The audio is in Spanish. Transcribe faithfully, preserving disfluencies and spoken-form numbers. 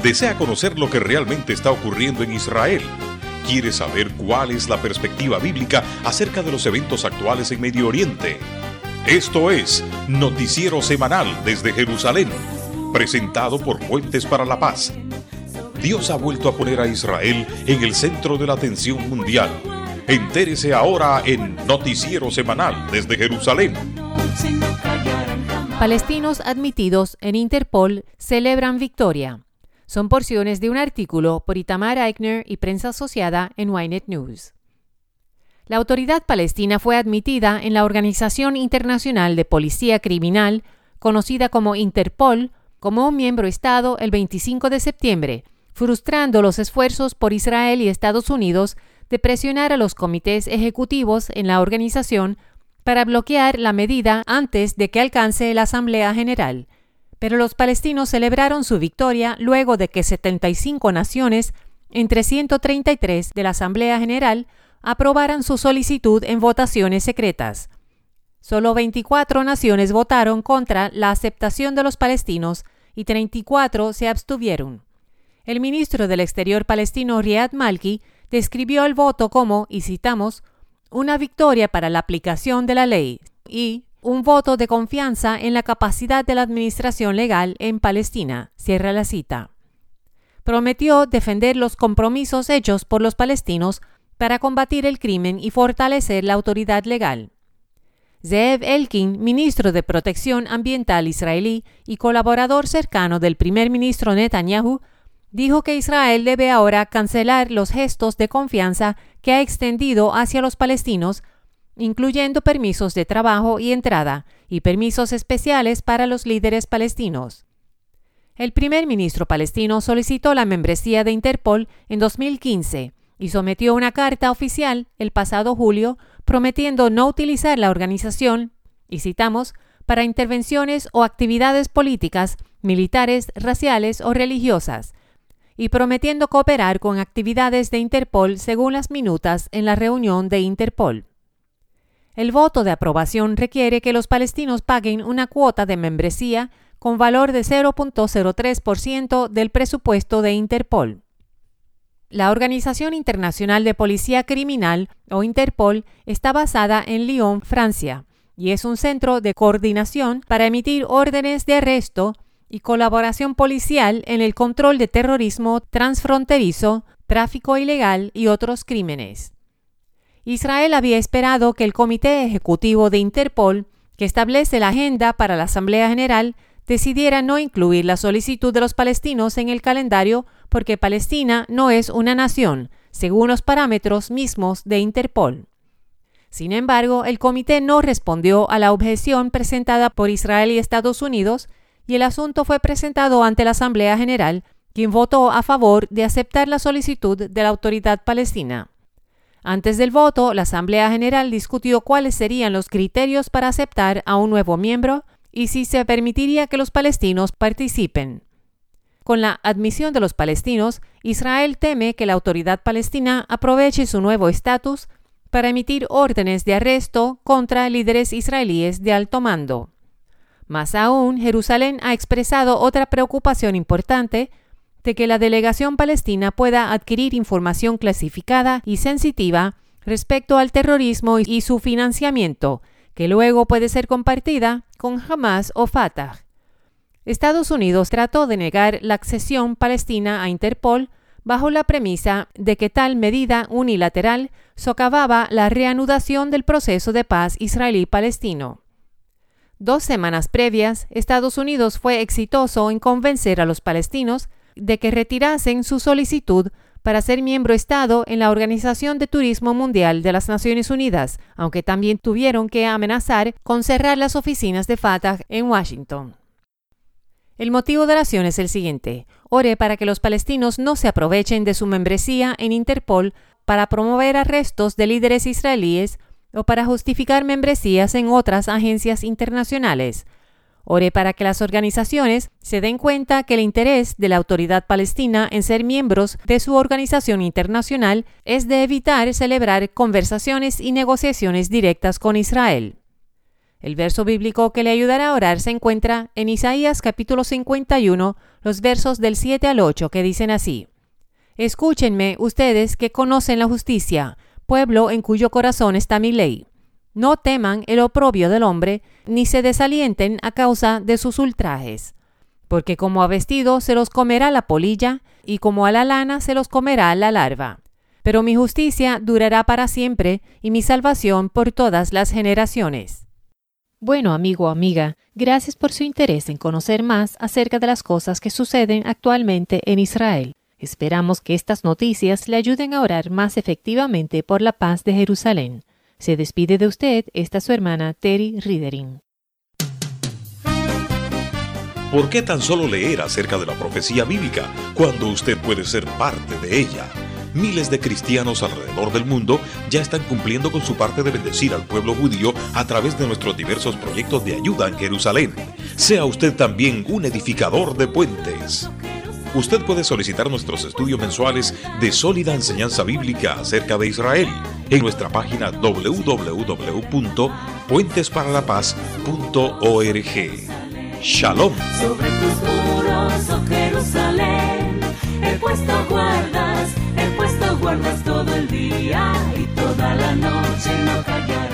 ¿Desea conocer lo que realmente está ocurriendo en Israel? ¿Quiere saber cuál es la perspectiva bíblica acerca de los eventos actuales en Medio Oriente? Esto es Noticiero Semanal desde Jerusalén, presentado por Puentes para la Paz. Dios ha vuelto a poner a Israel en el centro de la atención mundial. Entérese ahora en Noticiero Semanal desde Jerusalén. Palestinos admitidos en Interpol celebran victoria. Son porciones de un artículo por Itamar Eichner y prensa asociada en Ynet News. La autoridad palestina fue admitida en la Organización Internacional de Policía Criminal, conocida como Interpol, como un miembro Estado el veinticinco de septiembre, frustrando los esfuerzos por Israel y Estados Unidos de presionar a los comités ejecutivos en la organización para bloquear la medida antes de que alcance la Asamblea General. Pero los palestinos celebraron su victoria luego de que setenta y cinco naciones, entre ciento treinta y tres de la Asamblea General, aprobaran su solicitud en votaciones secretas. Solo veinticuatro naciones votaron contra la aceptación de los palestinos y treinta y cuatro se abstuvieron. El ministro del Exterior palestino Riyad Malki describió el voto como, y citamos, una victoria para la aplicación de la ley y un voto de confianza en la capacidad de la administración legal en Palestina, cierra la cita. Prometió defender los compromisos hechos por los palestinos para combatir el crimen y fortalecer la autoridad legal. Zeev Elkin, ministro de Protección Ambiental israelí y colaborador cercano del primer ministro Netanyahu, dijo que Israel debe ahora cancelar los gestos de confianza que ha extendido hacia los palestinos, incluyendo permisos de trabajo y entrada y permisos especiales para los líderes palestinos. El primer ministro palestino solicitó la membresía de Interpol en dos mil quince y sometió una carta oficial el pasado julio prometiendo no utilizar la organización, y citamos, para intervenciones o actividades políticas, militares, raciales o religiosas, y prometiendo cooperar con actividades de Interpol según las minutas en la reunión de Interpol. El voto de aprobación requiere que los palestinos paguen una cuota de membresía con valor de cero punto cero tres por ciento del presupuesto de Interpol. La Organización Internacional de Policía Criminal, o Interpol, está basada en Lyon, Francia, y es un centro de coordinación para emitir órdenes de arresto y colaboración policial en el control de terrorismo transfronterizo, tráfico ilegal y otros crímenes. Israel había esperado que el Comité Ejecutivo de Interpol, que establece la agenda para la Asamblea General, decidiera no incluir la solicitud de los palestinos en el calendario porque Palestina no es una nación, según los parámetros mismos de Interpol. Sin embargo, el comité no respondió a la objeción presentada por Israel y Estados Unidos y el asunto fue presentado ante la Asamblea General, quien votó a favor de aceptar la solicitud de la autoridad palestina. Antes del voto, la Asamblea General discutió cuáles serían los criterios para aceptar a un nuevo miembro y si se permitiría que los palestinos participen. Con la admisión de los palestinos, Israel teme que la autoridad palestina aproveche su nuevo estatus para emitir órdenes de arresto contra líderes israelíes de alto mando. Más aún, Jerusalén ha expresado otra preocupación importante de que la delegación palestina pueda adquirir información clasificada y sensitiva respecto al terrorismo y su financiamiento, que luego puede ser compartida con Hamas o Fatah. Estados Unidos trató de negar la accesión palestina a Interpol bajo la premisa de que tal medida unilateral socavaba la reanudación del proceso de paz israelí-palestino. Dos semanas previas, Estados Unidos fue exitoso en convencer a los palestinos de que retirasen su solicitud para ser miembro Estado en la Organización de Turismo Mundial de las Naciones Unidas, aunque también tuvieron que amenazar con cerrar las oficinas de Fatah en Washington. El motivo de la oración es el siguiente: ore para que los palestinos no se aprovechen de su membresía en Interpol para promover arrestos de líderes israelíes o para justificar membresías en otras agencias internacionales. Ore para que las organizaciones se den cuenta que el interés de la autoridad palestina en ser miembros de su organización internacional es de evitar celebrar conversaciones y negociaciones directas con Israel. El verso bíblico que le ayudará a orar se encuentra en Isaías capítulo cincuenta y uno, los versos del siete al ocho, que dicen así: Escúchenme, ustedes que conocen la justicia, pueblo en cuyo corazón está mi ley. No teman el oprobio del hombre, ni se desalienten a causa de sus ultrajes. Porque como a vestido se los comerá la polilla, y como a la lana se los comerá la larva. Pero mi justicia durará para siempre, y mi salvación por todas las generaciones. Bueno, amigo o amiga, gracias por su interés en conocer más acerca de las cosas que suceden actualmente en Israel. Esperamos que estas noticias le ayuden a orar más efectivamente por la paz de Jerusalén. Se despide de usted esta su hermana Terry Ridering. ¿Por qué tan solo leer acerca de la profecía bíblica cuando usted puede ser parte de ella? Miles de cristianos alrededor del mundo ya están cumpliendo con su parte de bendecir al pueblo judío a través de nuestros diversos proyectos de ayuda en Jerusalén. Sea usted también un edificador de puentes. Usted puede solicitar nuestros estudios mensuales de sólida enseñanza bíblica acerca de Israel en nuestra página doble u doble u doble u punto puentes para la paz punto org. Shalom. Sobre tus muros, oh Jerusalén, he puesto guardas, he puesto guardas todo el día y toda la noche no callarás.